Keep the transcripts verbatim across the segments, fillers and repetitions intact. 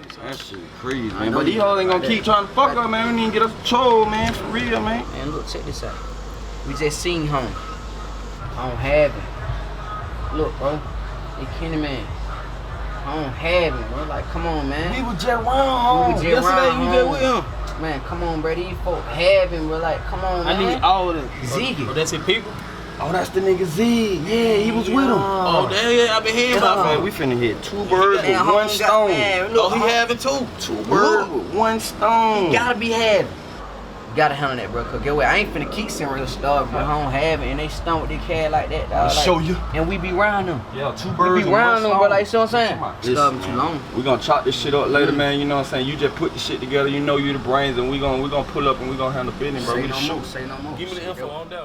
That shit crazy, man. But these hoes ain't gonna keep trying to fuck up, man. We need to get us a troll, man. For real, man. Man, look, check this out. We just seen home. I don't have it. Look, bro. Hey, Kenny, man. I don't have it, bro. Like, come on, man. We was just around. We was just Yesterday, around you just with him. Man, come on, bro. These folk have him, bro. Like, come on, man. I need all of them. Ziggy. Oh, that's his people? Oh, that's the nigga Z. Yeah, he was with him. Oh, damn, yeah, I been hearing about Man, him. we finna hit two birds with one stone. Man, look, Oh, he having two. Two birds with one stone. You gotta be having. You gotta handle that, bro. Cause get what? I ain't finna keep seeing real stuff, bro. I don't have it, and they stomach they cat like that. Dog. I'll Like, show you. And we be round them. Yeah, two birds We be with one round them, stone. bro. Like, you know what I'm saying? Listen, Stuff too long. we gonna chop this shit up later, man. You know what I'm saying? You just put the shit together. You know you the brains, and we gonna we gonna pull up and we gonna handle business, bro. Say We the no shoot. more. Say no more. Give me the info on down.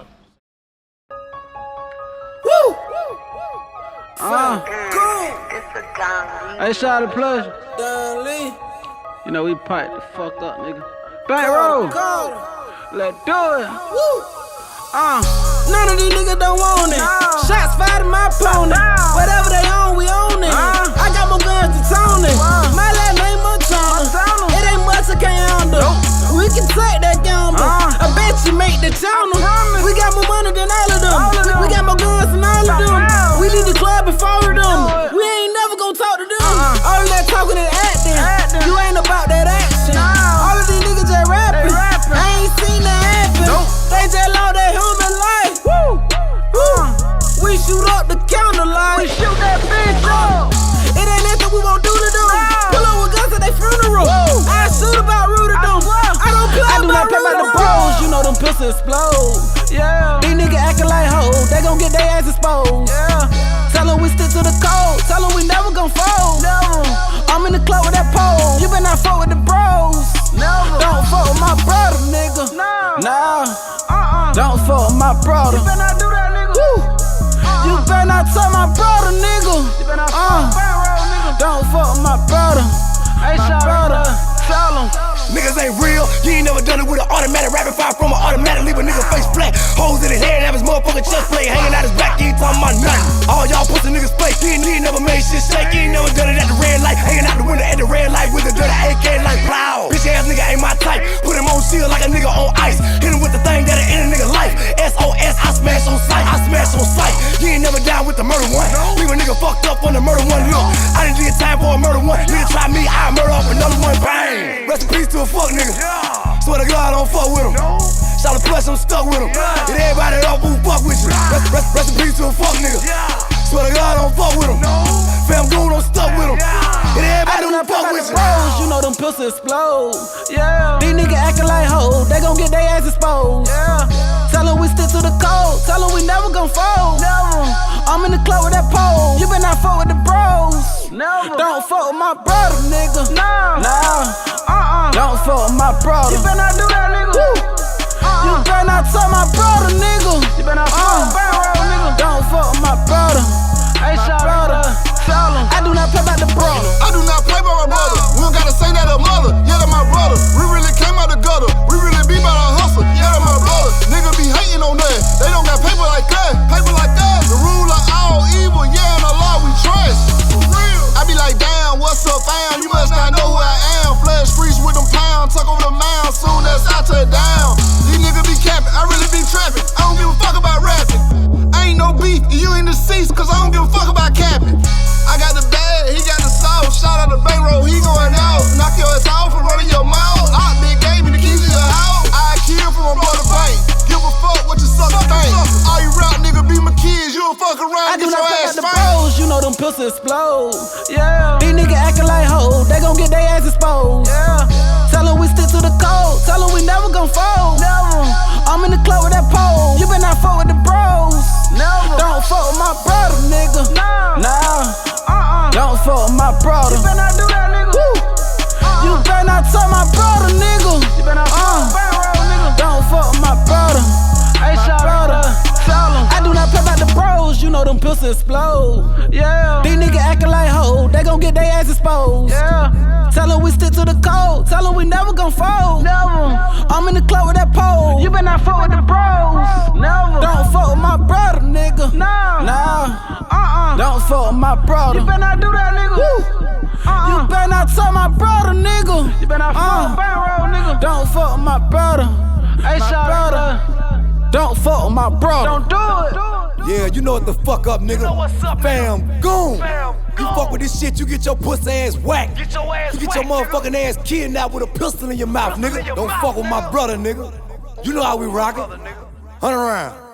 Woo! Uh, hey, shout out to Pleasure. Don Lee. You know, we piped the fuck up, nigga. Back row. Let's do it. Woo! Uh, None of these niggas don't want it. No. Shots fired at my opponent. No. Whatever they own, we own it. Uh. I got more guns than Tony. Wow. My last name Montana. Montana. It ain't much I can't handle. Nope. We can take that gamble. Uh. I bet you make the channel. promise. We got more money than all of them. All of We, we them. got more guns than all of them. Wow. We leave the club before them. Know it. We ain't never gonna talk to them. Uh-uh. All of that talking and acting. Acting. You ain't about that action. No. All of these niggas just rapping. rapping. I ain't seen that happen. Nope. They just lost their human life. woo. Woo. We shoot up the counter line. We shoot that bitch up. It ain't nothing we won't do to them. No. Pull up with guns at their funeral. Woo. I shoot about root of them. swear. I don't play I do about not play root by of the them. bros. You know them pistols explode. Yeah. These niggas acting like hoes. They gon' get their ass exposed. Yeah. Tell them we stick to the code. Tell them we never gon' fold. Never. I'm in the club with that pole. You better not fuck with the bros. Never. Don't fuck with my brother, nigga. No. Nah. Uh-uh. Don't fuck with my brother. You better not do that, nigga. Woo. You better not touch my brother, nigga. You better not Uh. fuck back row, nigga. Don't fuck with my brother. Hey, My shout brother. out to Tell him. Niggas ain't real, you ain't never done it with an automatic rapid fire from an automatic, leave a nigga face flat. Holes in his head and have his motherfucking chest plate hanging out his back, you ain't talking about nothing. All y'all pussy niggas play, you ain't, you ain't never made shit shake, you ain't never done it at the red light, hanging out the window at the red light with a dirty A K like plow. Bitch ass nigga ain't my type, put him on shield like a nigga on ice, hit him with the thing that'll end a nigga life. S O S, I smash on sight, I smash on sight. You ain't never down with the murder one, leave a nigga fucked up on the murder one. Look, I didn't get time for a murder one, nigga try me, I murder up another one, bang. Rest in peace to a fuck nigga. Swear to God, I don't fuck with him. Shout out to Plus, I'm stuck with him. And everybody else who fuck with you. Rest, rest, rest in peace to a fuck nigga. Swear to God, I don't fuck with him. Fam goon, I'm stuck with him. And everybody who fuck with you. Bros, you know them pistols explode. Yeah. These niggas acting like hoes, they gon' get their ass exposed. Yeah. Tell them we stick to the code, tell them we never gon' fold. Never. I'm in the club with that pole, you better not fuck with the bros. Never. Don't fuck with my brother, nigga. No. Nah, Uh-uh. don't fuck with my brother. You better not do that, nigga. Woo. Uh-uh. You better not touch my brother, nigga. You better not Uh. fuck back row, nigga. Don't fuck with my brother. Hey, shout out to Tell him. I do not play by the brother. I do not play by my brother. We don't gotta say that a mother. Yeah, that's my brother. We really came out the gutter. We really be by the hustle. Yeah, that's my brother. Nigga be hating on that. They don't got paper like that. Paper like that. The rule of all evil. Yeah, and the law we trust. For real. I be like, damn, what's up, fam? You must not know who I am. Flash streets with them pounds. Tuck over the mound. Soon as I touch down. These niggas be capping. I really be trapping. I don't give a fuck about rapping. I ain't no beef. You in the seats, cause I don't give a fuck about capping. I got the bag, he got the sauce. Shout out to bankroll, he going out. Knock your ass off and run in your mouth. I big game in the keys of your house. I kill for my brother bank. Give a fuck what you sucker think. All you rap nigga be my kids, you don't fuck around, I do get your not play by ass the spanked. bros, you know them pistols explode. Yeah. These niggas acting like hoes, they gon' get their ass exposed. Yeah. Tell them we stick to the code, tell them we never gon' fold. Never. I'm in the club with that pole, you better not fuck with the bros. Never. Don't fuck with my brother, nigga. No. Nah, Uh-uh. don't fuck with my brother. You better not do that, nigga. Woo. You better not touch my brother, nigga. You better not Uh. fuck back row, nigga. Don't fuck with my brother. Hey, My shout out brother. to Tell him. I do not play by the bros, you know them pistols explode. Yeah. These niggas acting like hoes, they gon' get their ass exposed. Yeah. Tell them we stick to the code, tell them we never gon' fold. Never. I'm in the club with that pole, You better not fuck with the bros. Never. don't fuck with my brother, nigga. No. Nah, Uh-uh. don't fuck with my brother. You better not do that, nigga. Woo. Uh-uh. You better not tell my brother, nigga. You better not fuck with Bankroll, nigga. Don't fuck with my brother. Hey, My shout brother. out. Don't fuck with my brother. Don't do it. Yeah, you know what the fuck up, nigga. Fam, goon. You fuck with this shit, you get your pussy ass whacked. Get your ass You get your motherfucking ass kidnapped with a pistol in your mouth, nigga. Don't fuck with my brother, nigga. You know how we rock it. Hunt around.